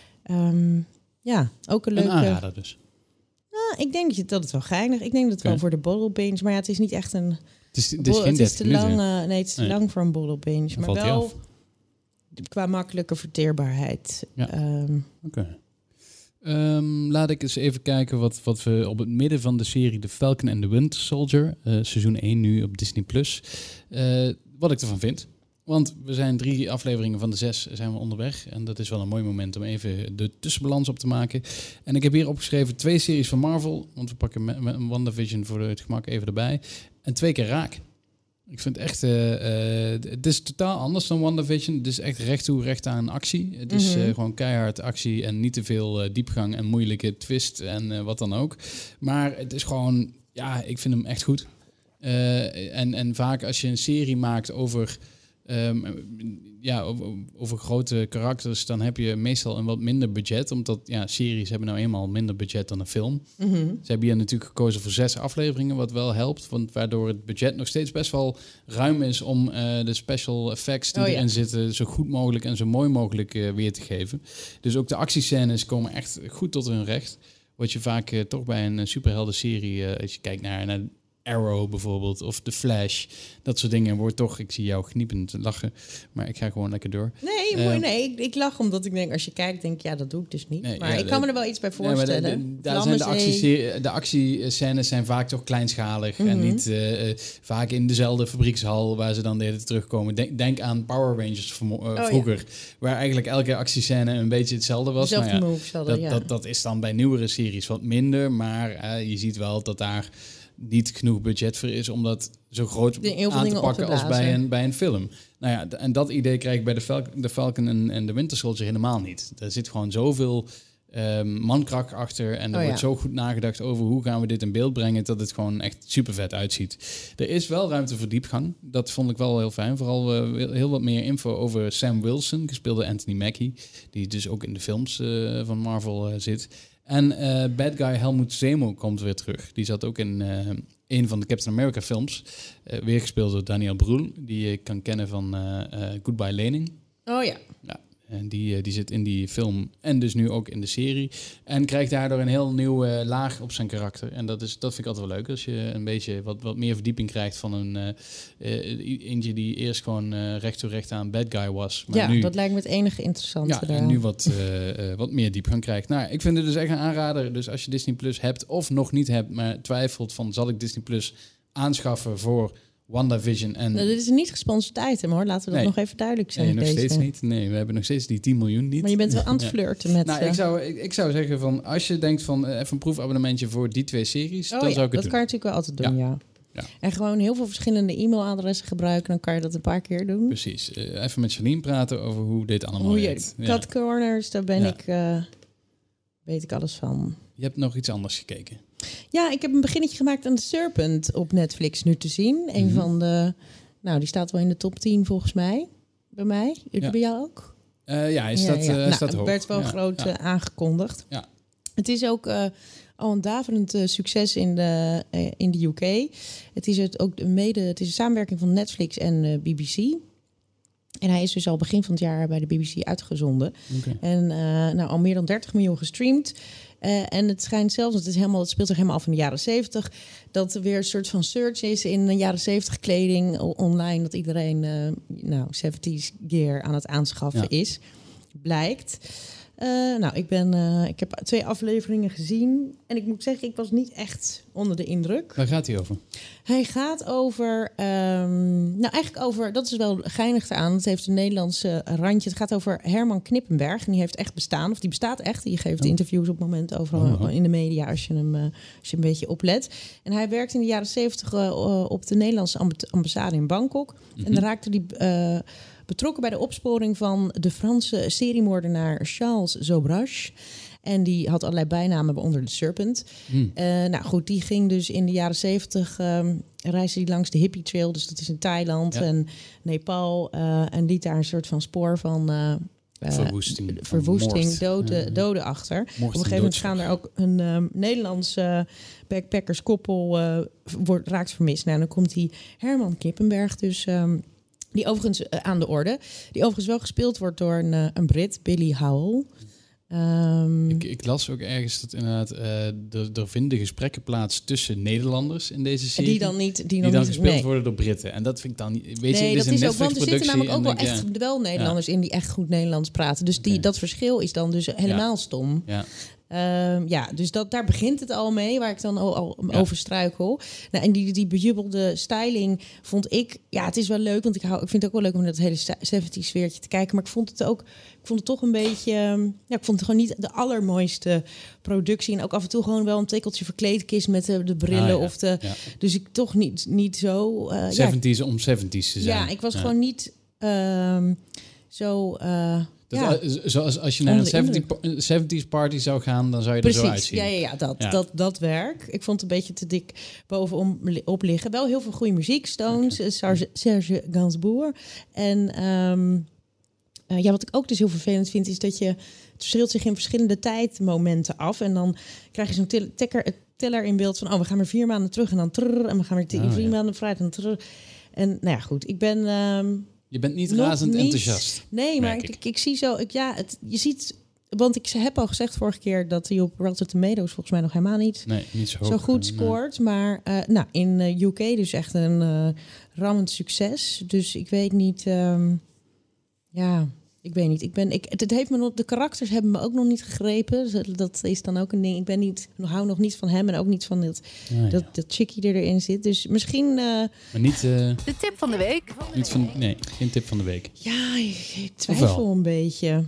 Speaker 7: Ook een leuke...
Speaker 6: Een aanrader dus.
Speaker 7: Nou, ik denk dat het wel geinig. Ik denk dat het wel voor de bottle binge... maar ja, het is niet echt een...
Speaker 6: Het is te
Speaker 7: lang. Nee, het is te lang voor een bottle binge. Maar wel qua makkelijke verteerbaarheid.
Speaker 6: Ja. Oké. Laat ik eens even kijken wat we op het midden van de serie The Falcon and the Winter Soldier, seizoen 1 nu op Disney+, wat ik ervan vind. Want we zijn 3 afleveringen van de 6 zijn we onderweg. En dat is wel een mooi moment om even de tussenbalans op te maken. En ik heb hier opgeschreven 2 series van Marvel. Want we pakken WandaVision voor het gemak even erbij. En 2 keer raak. Ik vind echt... het is totaal anders dan WandaVision. Het is echt recht toe, recht aan actie. Het is gewoon keihard actie en niet te veel diepgang en moeilijke twist en wat dan ook. Maar het is gewoon... Ja, ik vind hem echt goed. En vaak als je een serie maakt over... over grote karakters, dan heb je meestal een wat minder budget. Omdat series hebben nou eenmaal minder budget dan een film. Ze hebben hier natuurlijk gekozen voor 6 afleveringen, wat wel helpt. Want waardoor het budget nog steeds best wel ruim is om de special effects die erin zitten zo goed mogelijk en zo mooi mogelijk weer te geven. Dus ook de actiescènes komen echt goed tot hun recht. Wat je vaak toch bij een superhelden-serie, als je kijkt naar Arrow bijvoorbeeld, of The Flash, dat soort dingen, wordt toch... Ik zie jou gniepend lachen, maar ik ga gewoon lekker door.
Speaker 7: Nee, ik lach omdat ik denk, als je kijkt, denk ik, dat doe ik dus niet. Nee, maar ik kan me er wel iets bij voorstellen.
Speaker 6: Daar zijn de actiescènes zijn vaak toch kleinschalig en niet vaak in dezelfde fabriekshal waar ze dan de hele tijd terugkomen. Denk aan Power Rangers vroeger, waar eigenlijk elke actiescène een beetje hetzelfde was. Dat is dan bij nieuwere series wat minder, maar je ziet wel dat daar niet genoeg budget voor is om dat zo groot aan te pakken als bij een film. Nou ja, en dat idee krijg ik bij de Falcon en de Winter Soldier helemaal niet. Er zit gewoon zoveel mankracht achter en er wordt zo goed nagedacht over hoe gaan we dit in beeld brengen dat het gewoon echt super vet uitziet. Er is wel ruimte voor diepgang. Dat vond ik wel heel fijn. Vooral heel wat meer info over Sam Wilson, gespeeld door Anthony Mackie, die dus ook in de films van Marvel zit. En bad guy Helmut Zemo komt weer terug. Die zat ook in een van de Captain America films. Weer gespeeld door Daniel Brühl, die je kan kennen van Goodbye Lenin.
Speaker 7: Oh ja.
Speaker 6: En die zit in die film en dus nu ook in de serie. En krijgt daardoor een heel nieuwe laag op zijn karakter. En dat vind ik altijd wel leuk. Als je een beetje wat meer verdieping krijgt van een eentje die eerst gewoon recht toe recht aan bad guy was. Maar nu,
Speaker 7: dat lijkt me het enige interessante.
Speaker 6: Ja, en nu wat meer diepgang krijgt. Nou, ik vind het dus echt een aanrader. Dus als je Disney Plus hebt of nog niet hebt, maar twijfelt van zal ik Disney Plus aanschaffen voor WandaVision en...
Speaker 7: Nou, dit is een niet gesponsord item, hoor. Laten we dat nog even duidelijk zijn.
Speaker 6: Nee, nog steeds niet. Nee, we hebben nog steeds die 10 miljoen niet.
Speaker 7: Maar je bent wel aan het flirten met...
Speaker 6: Nou, ik zou zeggen van... Als je denkt van even een proefabonnementje voor die 2 series, dan zou ik het doen.
Speaker 7: Dat kan je natuurlijk wel altijd doen, ja. En gewoon heel veel verschillende e-mailadressen gebruiken. Dan kan je dat een paar keer doen.
Speaker 6: Precies. Even met Charlene praten over hoe dit allemaal werkt.
Speaker 7: Cut Corners, daar ben ik... weet ik alles van.
Speaker 6: Je hebt nog iets anders gekeken.
Speaker 7: Ja, ik heb een beginnetje gemaakt aan The Serpent op Netflix nu te zien. Een van de... Nou, die staat wel in de top 10 volgens mij. Bij mij. Bij jou ook?
Speaker 6: Hij staat hoog.
Speaker 7: Het werd wel groot aangekondigd.
Speaker 6: Ja.
Speaker 7: Het is ook al een daverend succes in de UK. Het is het is een samenwerking van Netflix en BBC. En hij is dus al begin van het jaar bij de BBC uitgezonden.
Speaker 6: Okay.
Speaker 7: En al meer dan 30 miljoen gestreamd. En het schijnt zelfs, het speelt zich helemaal af in de jaren 70... dat er weer een soort van surge is in de jaren 70 kleding online... dat iedereen 70s gear aan het aanschaffen is, blijkt. Ik heb 2 afleveringen gezien. En ik moet zeggen, ik was niet echt onder de indruk.
Speaker 6: Waar gaat hij over?
Speaker 7: Hij gaat over, eigenlijk over, dat is wel geinig aan. Het heeft een Nederlandse randje. Het gaat over Herman Knippenberg. En die heeft echt bestaan, of die bestaat echt. Die geeft interviews op het moment overal in de media als je een beetje oplet. En hij werkt in de jaren 70 op de Nederlandse ambassade in Bangkok. En dan raakte hij betrokken bij de opsporing van de Franse seriemoordenaar Charles Zobrache. En die had allerlei bijnamen, waaronder de Serpent. Die ging dus in de jaren 70... reisde die langs de Hippie Trail. Dus dat is in Thailand en Nepal. En liet daar een soort van spoor van... verwoesting, doden achter. Op een gegeven moment gaan er ook een Nederlandse backpackerskoppel raakt vermist. Nou, dan komt die Herman Knippenberg dus... die overigens aan de orde. Die overigens wel gespeeld wordt door een Brit, Billy Howell.
Speaker 6: Ik las ook ergens dat inderdaad er vinden gesprekken plaats tussen Nederlanders in deze serie.
Speaker 7: Die dan
Speaker 6: gespeeld worden door Britten. En dat vind ik dan niet... Weet je,
Speaker 7: dat is ook, want er zitten namelijk ook wel
Speaker 6: denk,
Speaker 7: echt wel Nederlanders in die echt goed Nederlands praten. Dus dat verschil is dan dus helemaal stom.
Speaker 6: Ja.
Speaker 7: Dus daar begint het al mee, waar ik dan al over struikel. Nou, en die bejubelde styling vond ik... Ja, het is wel leuk, want ik vind het ook wel leuk om dat hele 70s sfeertje te kijken. Maar ik vond het toch een beetje... ik vond het gewoon niet de allermooiste productie. En ook af en toe gewoon wel een tikkeltje verkleedkist met de brillen. Of de. Ja. Dus ik toch niet zo...
Speaker 6: 70s om 70s te zijn.
Speaker 7: Ja, ik was gewoon niet zo...
Speaker 6: zoals als je naar een 70s party zou gaan, dan zou je er zo uitzien.
Speaker 7: Dat werk. Ik vond het een beetje te dik bovenop liggen. Wel heel veel goede muziek. Stones, Serge Gainsbourg. En wat ik ook dus heel vervelend vind, is dat het verschilt zich in verschillende tijdmomenten af. En dan krijg je zo'n teller in beeld van, we gaan weer 4 maanden terug en dan en we gaan weer 4 maanden vooruit en terug. En nou ja, goed. Ik ben...
Speaker 6: je bent niet razend enthousiast.
Speaker 7: Nee, maar ik zie zo... je ziet... Want ik heb al gezegd vorige keer dat hij op Rotten Tomatoes volgens mij nog helemaal niet zo goed scoort. Maar in UK dus echt een rammend succes. Dus ik weet niet... ik weet niet. Het heeft me nog, de karakters hebben me ook nog niet gegrepen. Dat is dan ook een ding. Ik hou nog niet van hem en ook niet van dat chickie die erin zit. Dus misschien...
Speaker 6: maar niet...
Speaker 8: de tip van de week.
Speaker 6: Geen tip van de week.
Speaker 7: Ja, ik twijfel een beetje.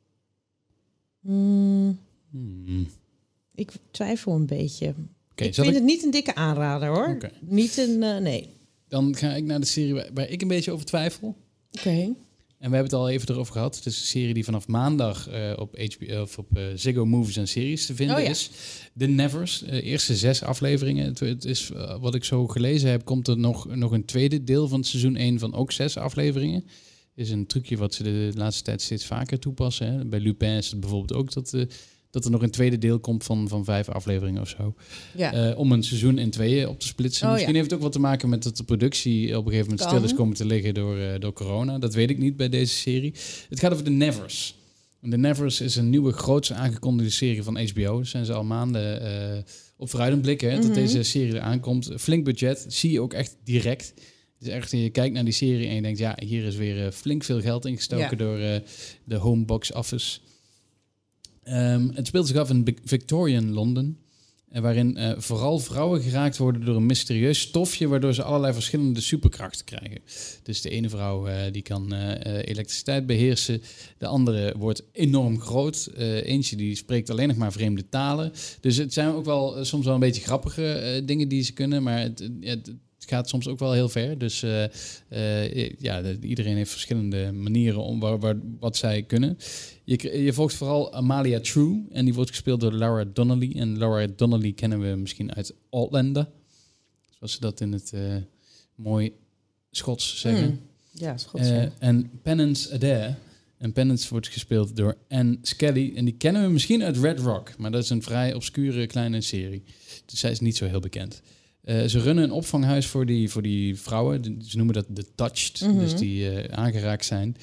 Speaker 7: Ik twijfel een beetje. Ik vind het niet een dikke aanrader, hoor. Okay. Niet een... nee.
Speaker 6: Dan ga ik naar de serie waar ik een beetje over twijfel.
Speaker 7: Oké.
Speaker 6: En we hebben het al even erover gehad. Het is een serie die vanaf maandag op HBO of op Ziggo Movies en Series te vinden is. The Nevers. Eerste 6 afleveringen. Het is, wat ik zo gelezen heb, komt er nog een tweede deel van seizoen 1 van ook 6 afleveringen. Is een trucje wat ze de laatste tijd steeds vaker toepassen. Hè. Bij Lupin is het bijvoorbeeld ook dat er nog een tweede deel komt van 5 afleveringen of zo. Ja. Om een seizoen in 2 op te splitsen. Misschien heeft het ook wat te maken met dat de productie op een gegeven moment stil is komen te liggen door corona. Dat weet ik niet bij deze serie. Het gaat over The Nevers. The Nevers is een nieuwe, grootse aangekondigde serie van HBO. Daar zijn ze al maanden op vooruit aan het blikken dat deze serie er aankomt. Flink budget, zie je ook echt direct. Het is echt, je kijkt naar die serie en je denkt, hier is weer flink veel geld ingestoken door de home box office. Het speelt zich af in Victorian Londen, waarin vooral vrouwen geraakt worden door een mysterieus stofje, waardoor ze allerlei verschillende superkrachten krijgen. Dus de ene vrouw die kan elektriciteit beheersen, de andere wordt enorm groot, eentje die spreekt alleen nog maar vreemde talen. Dus het zijn ook wel soms wel een beetje grappige dingen die ze kunnen, maar het gaat soms ook wel heel ver. Dus iedereen heeft verschillende manieren om wat zij kunnen. Je volgt vooral Amalia True. En die wordt gespeeld door Laura Donnelly. En Laura Donnelly kennen we misschien uit Outlander. Zoals ze dat in het mooi Schots zeggen.
Speaker 7: Ja, Schots.
Speaker 6: En Penance Adair. En Penance wordt gespeeld door Anne Skelly. En die kennen we misschien uit Red Rock. Maar dat is een vrij obscure kleine serie. Dus zij is niet zo heel bekend. Ze runnen een opvanghuis voor die vrouwen. Ze noemen dat de touched, dus die aangeraakt zijn.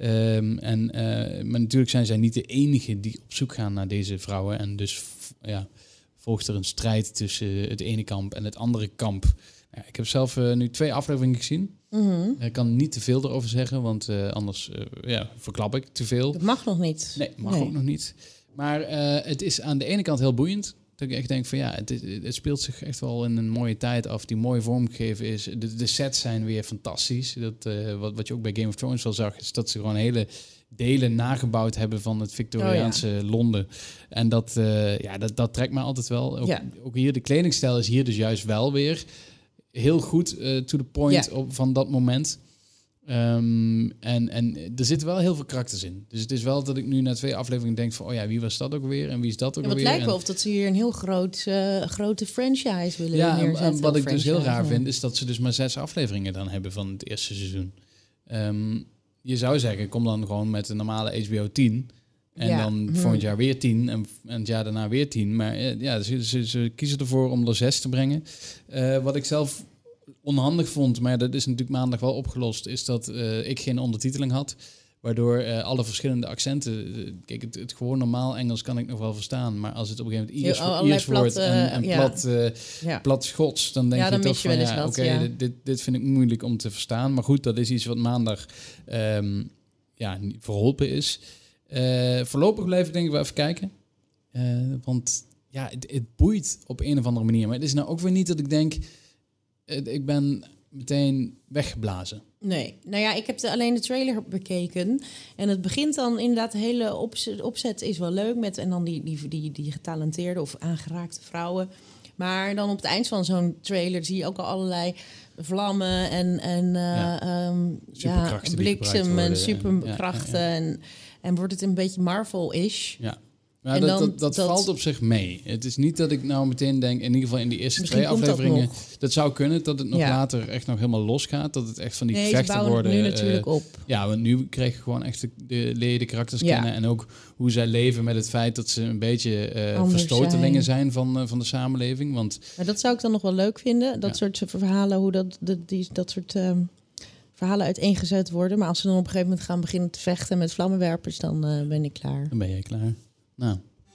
Speaker 6: Maar natuurlijk zijn zij niet de enige die op zoek gaan naar deze vrouwen. En dus volgt er een strijd tussen het ene kamp en het andere kamp. Ik heb zelf nu 2 afleveringen gezien. Ik kan niet te veel erover zeggen, want anders verklap ik te veel.
Speaker 7: Dat mag nog niet.
Speaker 6: Nee, mag ook nog niet. Maar het is aan de ene kant heel boeiend. Dat ik echt denk van het speelt zich echt wel in een mooie tijd af die mooi vormgegeven is. De sets zijn weer fantastisch. Wat je ook bij Game of Thrones wel zag, is dat ze gewoon hele delen nagebouwd hebben van het Victoriaanse Londen. En dat trekt me altijd wel. Ook hier, de kledingstijl is hier dus juist wel weer heel goed to the point van dat moment. En er zitten wel heel veel karakters in. Dus het is wel dat ik nu na 2 afleveringen denk van... wie was dat ook weer en wie is dat ook weer?
Speaker 7: Het lijkt wel of dat ze hier een heel grote franchise willen neerzetten.
Speaker 6: En wat ik dus heel raar vind... is dat ze dus maar 6 afleveringen dan hebben van het eerste seizoen. Je zou zeggen, kom dan gewoon met een normale HBO 10... En dan volgend jaar weer 10 en het jaar daarna weer 10. Maar ze kiezen ervoor om er 6 te brengen. Wat ik zelf... onhandig vond, maar dat is natuurlijk maandag wel opgelost, is dat ik geen ondertiteling had, waardoor alle verschillende accenten... kijk, het gewoon normaal Engels kan ik nog wel verstaan, maar als het op een gegeven moment Iers wordt en plat Schots, dan denk je toch van, dit vind ik moeilijk om te verstaan. Maar goed, dat is iets wat maandag verholpen is. Voorlopig blijf ik denk ik wel even kijken. Want het boeit op een of andere manier. Maar het is nou ook weer niet dat ik denk... Ik ben meteen weggeblazen.
Speaker 7: Nee, ik heb alleen de trailer bekeken. En het begint dan inderdaad, de hele opzet is wel leuk. En dan die getalenteerde of aangeraakte vrouwen. Maar dan op het eind van zo'n trailer zie je ook al allerlei vlammen en bliksem en superkrachten. En wordt het een beetje Marvel-ish.
Speaker 6: Ja. Ja, dat valt op zich mee. Het is niet dat ik nou meteen denk, in ieder geval in die eerste 2 afleveringen... Dat zou kunnen, dat het nog later echt nog helemaal losgaat. Dat het echt van die gevechten worden...
Speaker 7: nu natuurlijk op.
Speaker 6: Ja, want nu kreeg je gewoon echt de karakters kennen. En ook hoe zij leven met het feit dat ze een beetje verstotelingen zijn van de samenleving. Maar
Speaker 7: dat zou ik dan nog wel leuk vinden. Dat soort verhalen, hoe dat soort... verhalen uiteengezet worden. Maar als ze dan op een gegeven moment gaan beginnen te vechten met vlammenwerpers, dan ben ik klaar.
Speaker 6: Dan ben jij klaar. Nou.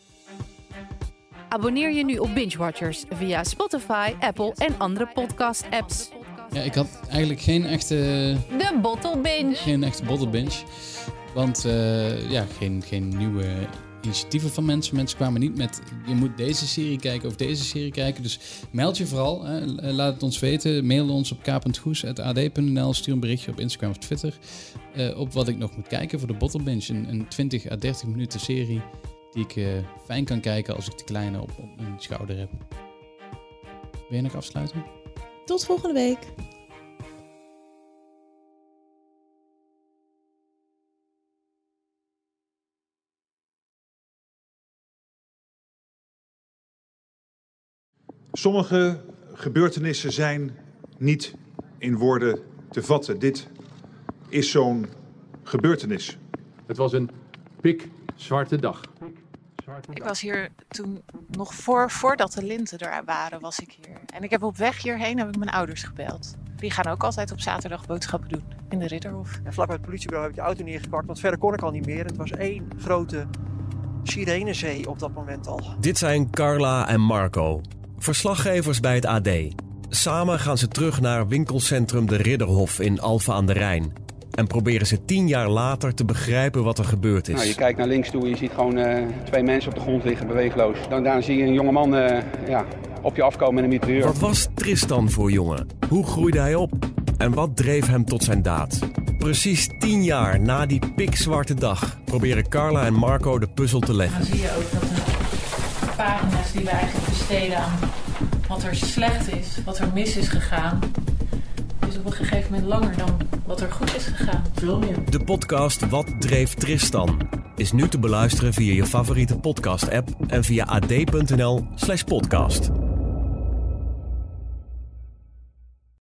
Speaker 8: Abonneer je nu op Binge Watchers via Spotify, Apple en andere podcast-apps.
Speaker 6: Ja, ik had eigenlijk geen echte...
Speaker 8: De Bottle Binge.
Speaker 6: Geen echte Bottle Binge. Want geen nieuwe initiatieven van mensen. Mensen kwamen niet met, je moet deze serie kijken of deze serie kijken. Dus meld je vooral. Laat het ons weten. Mail ons op k.goes@ad.nl. Stuur een berichtje op Instagram of Twitter. Op wat ik nog moet kijken voor de Bottle Binge. Een 20 à 30 minuten serie die ik fijn kan kijken als ik de kleine op mijn schouder heb. Wil je nog afsluiten?
Speaker 7: Tot volgende week.
Speaker 3: Sommige gebeurtenissen zijn niet in woorden te vatten. Dit is zo'n gebeurtenis.
Speaker 9: Het was een pikzwarte dag.
Speaker 10: Ik was hier toen nog voordat de linten er waren, was ik hier. En ik heb op weg hierheen heb ik mijn ouders gebeld. Die gaan ook altijd op zaterdag boodschappen doen in de Ridderhof.
Speaker 11: En vlak bij het politiebureau heb ik de auto neergepakt, want verder kon ik al niet meer. Het was één grote sirenezee op dat moment al.
Speaker 12: Dit zijn Carla en Marco, verslaggevers bij het AD. Samen gaan ze terug naar winkelcentrum de Ridderhof in Alphen aan de Rijn. En proberen ze 10 jaar later te begrijpen wat er gebeurd is.
Speaker 13: Nou, je kijkt naar links toe en je ziet gewoon 2 mensen op de grond liggen, beweegloos. Daarna zie je een jongeman op je afkomen met een mitrailleur.
Speaker 12: Wat was Tristan voor jongen? Hoe groeide hij op? En wat dreef hem tot zijn daad? Precies 10 jaar na die pikzwarte dag proberen Carla en Marco de puzzel te leggen.
Speaker 10: Dan zie je ook dat de pagina's die we eigenlijk besteden aan wat er slecht is, wat er mis is gegaan, is op een gegeven moment langer dan wat er goed is gegaan. Veel meer.
Speaker 12: De podcast Wat dreef Tristan is nu te beluisteren via je favoriete podcast-app en via ad.nl/podcast.